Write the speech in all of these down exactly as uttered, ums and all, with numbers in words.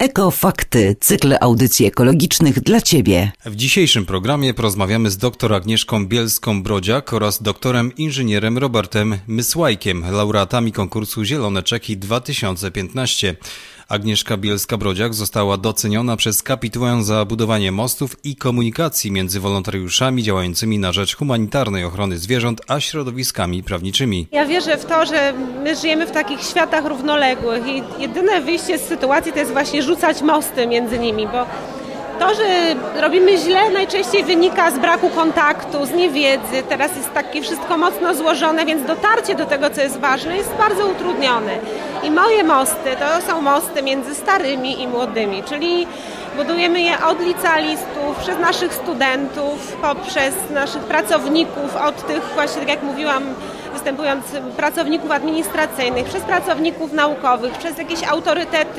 Ekofakty, cykl audycji ekologicznych dla Ciebie. W dzisiejszym programie porozmawiamy z dr Agnieszką Bielską-Brodziak oraz doktorem inżynierem Robertem Mysłajkiem, laureatami konkursu Zielone Czeki dwa tysiące piętnaście. Agnieszka Bielska-Brodziak została doceniona przez kapitułę za budowanie mostów i komunikacji między wolontariuszami działającymi na rzecz humanitarnej ochrony zwierząt, a środowiskami prawniczymi. Ja wierzę w to, że my żyjemy w takich światach równoległych i jedyne wyjście z sytuacji to jest właśnie rzucać mosty między nimi, bo to, że robimy źle, najczęściej wynika z braku kontaktu, z niewiedzy. Teraz jest takie wszystko mocno złożone, więc dotarcie do tego, co jest ważne, jest bardzo utrudnione. I moje mosty to są mosty między starymi i młodymi, czyli budujemy je od licealistów, przez naszych studentów, poprzez naszych pracowników, od tych właśnie, tak jak mówiłam, występując pracowników administracyjnych, przez pracowników naukowych, przez jakieś autorytety.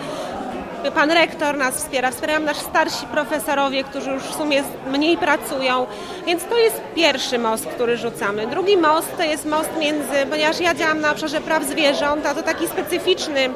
Pan rektor nas wspiera, wspierają nasi starsi profesorowie, którzy już w sumie mniej pracują, więc to jest pierwszy most, który rzucamy. Drugi most to jest most między, ponieważ ja działam na obszarze praw zwierząt, a to taki specyficzny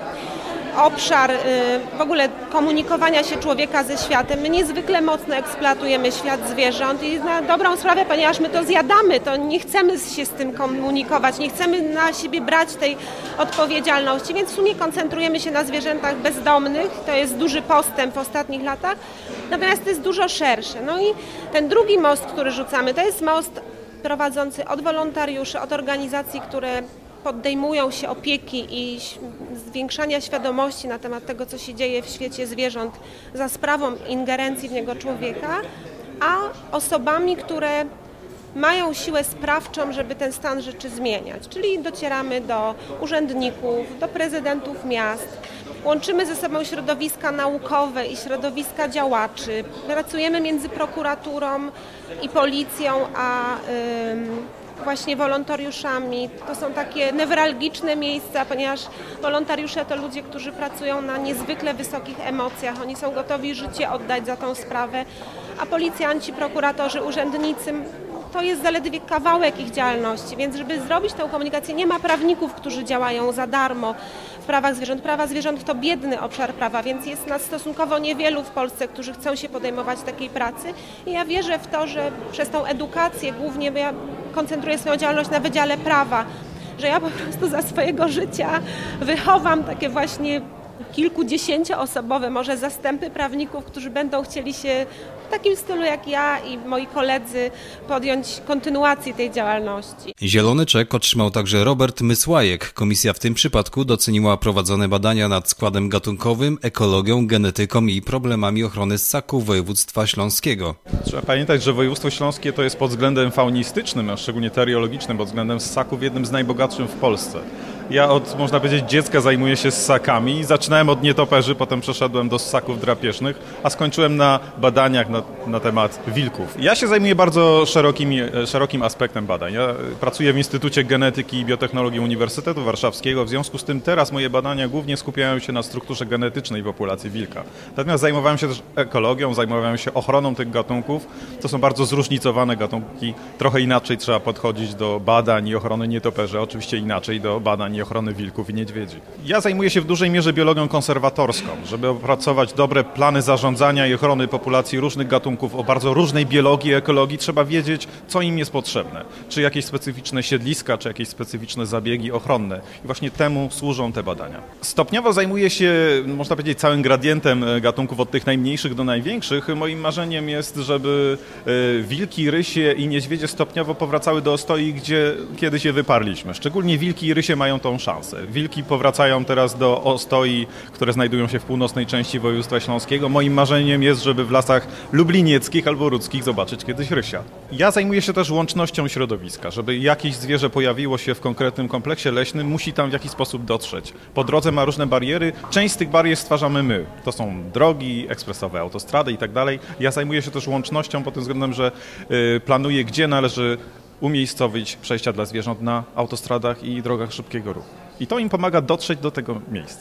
obszar w ogóle komunikowania się człowieka ze światem. My niezwykle mocno eksploatujemy świat zwierząt i na dobrą sprawę, ponieważ my to zjadamy, to nie chcemy się z tym komunikować, nie chcemy na siebie brać tej odpowiedzialności, więc w sumie koncentrujemy się na zwierzętach bezdomnych. To jest duży postęp w ostatnich latach, natomiast to jest dużo szersze. No i ten drugi most, który rzucamy, to jest most prowadzący od wolontariuszy, od organizacji, które podejmują się opieki i zwiększania świadomości na temat tego, co się dzieje w świecie zwierząt za sprawą ingerencji w niego człowieka, a osobami, które mają siłę sprawczą, żeby ten stan rzeczy zmieniać. Czyli docieramy do urzędników, do prezydentów miast, łączymy ze sobą środowiska naukowe i środowiska działaczy, pracujemy między prokuraturą i policją, a ym, właśnie wolontariuszami. To są takie newralgiczne miejsca, ponieważ wolontariusze to ludzie, którzy pracują na niezwykle wysokich emocjach. Oni są gotowi życie oddać za tą sprawę, a policjanci, prokuratorzy, urzędnicy to jest zaledwie kawałek ich działalności, więc żeby zrobić tę komunikację, nie ma prawników, którzy działają za darmo w prawach zwierząt. Prawa zwierząt to biedny obszar prawa, więc jest nas stosunkowo niewielu w Polsce, którzy chcą się podejmować takiej pracy i ja wierzę w to, że przez tą edukację głównie, bo ja koncentruję swoją działalność na Wydziale Prawa, że ja po prostu za swojego życia wychowam takie właśnie kilkudziesięcioosobowe może zastępy prawników, którzy będą chcieli się w takim stylu jak ja i moi koledzy podjąć kontynuację tej działalności. Zielony Czek otrzymał także Robert Mysłajek. Komisja w tym przypadku doceniła prowadzone badania nad składem gatunkowym, ekologią, genetyką i problemami ochrony ssaków województwa śląskiego. Trzeba pamiętać, że województwo śląskie to jest pod względem faunistycznym, a szczególnie teriologicznym, pod względem ssaków jednym z najbogatszych w Polsce. Ja od, można powiedzieć, dziecka zajmuję się ssakami. Zaczynałem od nietoperzy, potem przeszedłem do ssaków drapieżnych, a skończyłem na badaniach na, na temat wilków. Ja się zajmuję bardzo szerokimi, szerokim aspektem badań. Ja pracuję w Instytucie Genetyki i Biotechnologii Uniwersytetu Warszawskiego, w związku z tym teraz moje badania głównie skupiają się na strukturze genetycznej populacji wilka. Natomiast zajmowałem się też ekologią, zajmowałem się ochroną tych gatunków. To są bardzo zróżnicowane gatunki. Trochę inaczej trzeba podchodzić do badań i ochrony nietoperzy, oczywiście inaczej do badań i ochrony wilków i niedźwiedzi. Ja zajmuję się w dużej mierze biologią konserwatorską, żeby opracować dobre plany zarządzania i ochrony populacji różnych gatunków o bardzo różnej biologii i ekologii. Trzeba wiedzieć, co im jest potrzebne. Czy jakieś specyficzne siedliska, czy jakieś specyficzne zabiegi ochronne. I właśnie temu służą te badania. Stopniowo zajmuję się, można powiedzieć, całym gradientem gatunków od tych najmniejszych do największych. Moim marzeniem jest, żeby wilki, rysie i niedźwiedzie stopniowo powracały do ostoi, gdzie kiedyś je wyparliśmy. Szczególnie wilki i rysie mają tą szansę. Wilki powracają teraz do ostoi, które znajdują się w północnej części województwa śląskiego. Moim marzeniem jest, żeby w lasach lublinieckich albo rudzkich zobaczyć kiedyś rysia. Ja zajmuję się też łącznością środowiska. Żeby jakieś zwierzę pojawiło się w konkretnym kompleksie leśnym, musi tam w jakiś sposób dotrzeć. Po drodze ma różne bariery. Część z tych barier stwarzamy my. To są drogi, ekspresowe autostrady i tak dalej. Ja zajmuję się też łącznością pod tym względem, że y, planuję, gdzie należy umiejscowić przejścia dla zwierząt na autostradach i drogach szybkiego ruchu. I to im pomaga dotrzeć do tego miejsca.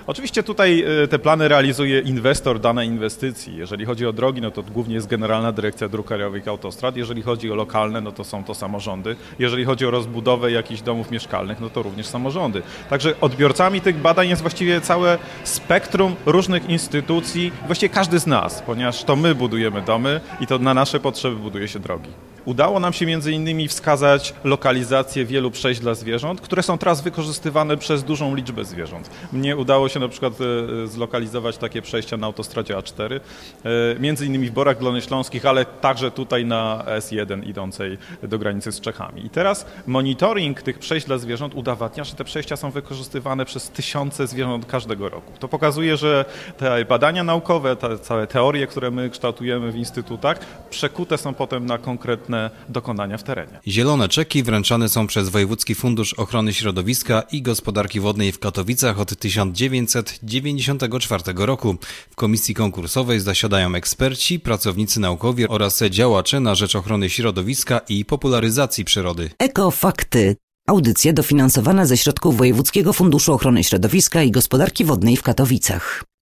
Oczywiście tutaj te plany realizuje inwestor danej inwestycji. Jeżeli chodzi o drogi, no to głównie jest Generalna Dyrekcja Dróg Krajowych i Autostrad. Jeżeli chodzi o lokalne, no to są to samorządy. Jeżeli chodzi o rozbudowę jakichś domów mieszkalnych, no to również samorządy. Także odbiorcami tych badań jest właściwie całe spektrum różnych instytucji, właściwie każdy z nas, ponieważ to my budujemy domy i to na nasze potrzeby buduje się drogi. Udało nam się między innymi wskazać lokalizację wielu przejść dla zwierząt, które są teraz wykorzystywane przez dużą liczbę zwierząt. Mnie udało się na przykład zlokalizować takie przejścia na autostradzie A cztery, między innymi w Borach Dolnośląskich, ale także tutaj na S jeden idącej do granicy z Czechami. I teraz monitoring tych przejść dla zwierząt udowadnia, że te przejścia są wykorzystywane przez tysiące zwierząt każdego roku. To pokazuje, że te badania naukowe, te całe teorie, które my kształtujemy w instytutach, przekute są potem na konkretne dokonania w terenie. Zielone czeki wręczane są przez Wojewódzki Fundusz Ochrony Środowiska i Gospodarki Wodnej w Katowicach od tysiąc dziewięćset dziewięćdziesiątego czwartego roku. W komisji konkursowej zasiadają eksperci, pracownicy naukowi oraz działacze na rzecz ochrony środowiska i popularyzacji przyrody. Ekofakty. Audycja dofinansowana ze środków Wojewódzkiego Funduszu Ochrony Środowiska i Gospodarki Wodnej w Katowicach.